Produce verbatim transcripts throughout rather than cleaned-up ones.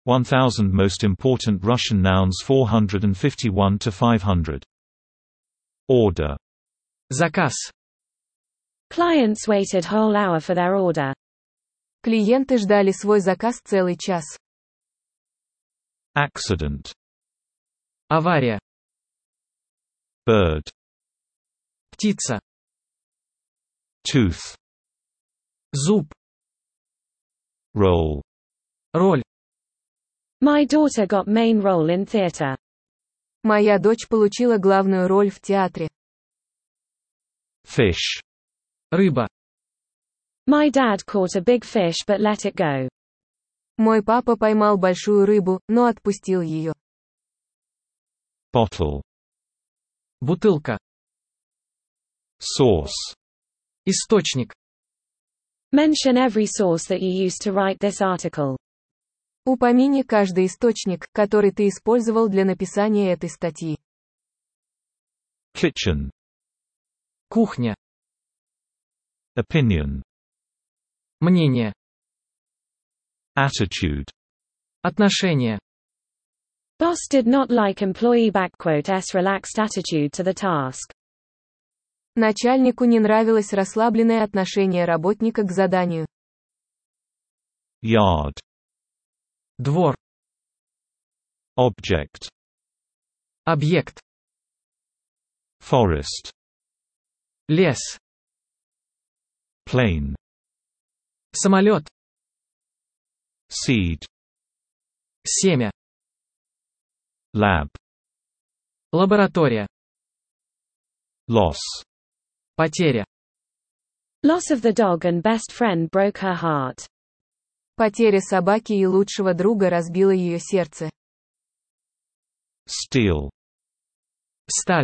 one thousand Most Important Russian Nouns four hundred fifty-one to five hundred. Order. Заказ. Clients waited whole hour for their order. Клиенты ждали свой заказ целый час. Accident. Авария. Bird. Птица. Tooth. Зуб. Role. Роль. My daughter got main role in theater. Моя дочь получила главную роль в театре. Fish. Рыба. My dad caught a big fish but let it go. Мой папа поймал большую рыбу, но отпустил ее. Bottle. Бутылка. Source. Источник. Mention every source that you used to write this article. Упомяни каждый источник, который ты использовал для написания этой статьи. Kitchen. Кухня. Opinion. Мнение. Attitude. Отношение. Boss did not like employee backquote s relaxed attitude to the task. Начальнику не нравилось расслабленное отношение работника к заданию. Yard. Двор. Object. Объект. Forest. Лес. Plane. Самолет. Seed. Семя. Lab. Лаборатория. Loss. Потеря. Loss of the dog and best friend broke her heart. Потеря собаки и лучшего друга разбила ее сердце. Steel. Сталь.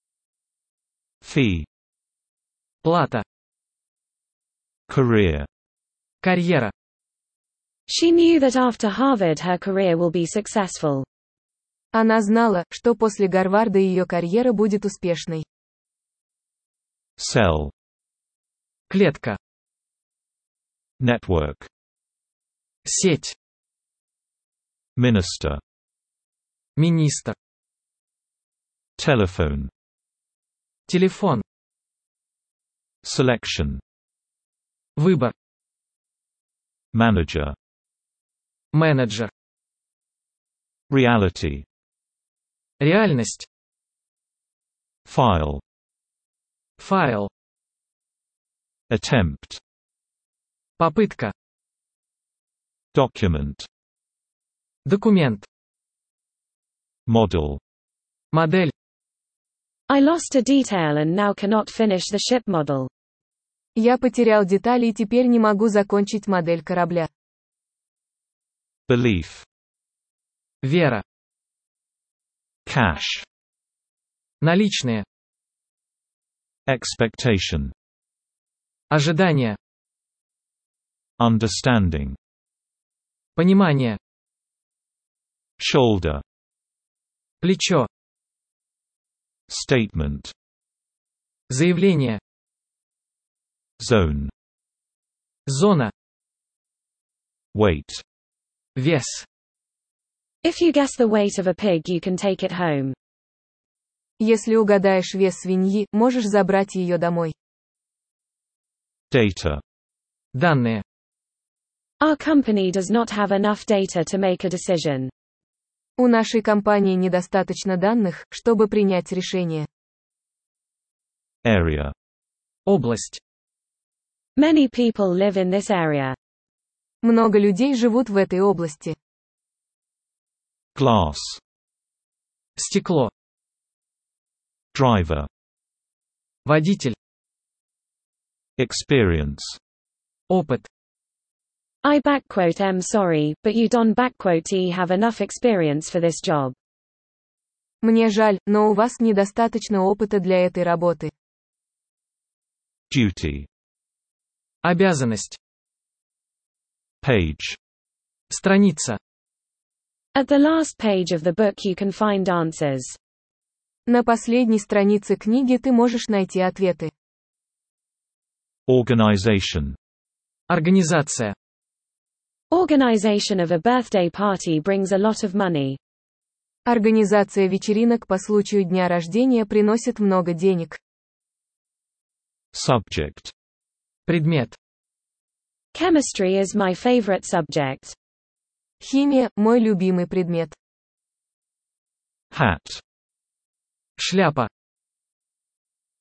Fee. Плата. Career. Карьера. She knew that after Harvard her career will be successful. Она знала, что после Гарварда ее карьера будет успешной. Cell. Клетка. Network. Сеть. Minister. Министр. Telephone. Телефон. Selection. Выбор. Manager. Менеджер. Reality. Реальность. File. Файл. Attempt. Попытка. Document. Документ. Model. Модель. I lost a detail and now cannot finish the ship model. Я потерял детали и теперь не могу закончить модель корабля. Belief. Вера. Cash. Наличные. Expectation. Ожидание. Understanding. Понимание. Shoulder. Плечо. Statement. Заявление. Zone. Зона. Weight. Вес. If you guess the weight of a pig you can take it home. Если угадаешь вес свиньи, можешь забрать ее домой. Data. Данные. Our company does not have enough data to make a decision. У нашей компании недостаточно данных, чтобы принять решение. Area. Область. Many people live in this area. Много людей живут в этой области. Glass. Стекло. Driver. Водитель. Experience. Опыт. I backquote am sorry, but you don't backquote e have enough experience for this job. Мне жаль, но у вас недостаточно опыта для этой работы. Duty. Обязанность. Page. Страница. At the last page of the book you can find answers. На последней странице книги ты можешь найти ответы. Organization. Организация. Organization of a birthday party brings a lot of money. Организация вечеринок по случаю дня рождения приносит много денег. Subject. Предмет. Chemistry is my favorite subject. Химия – мой любимый предмет. Hat. Шляпа.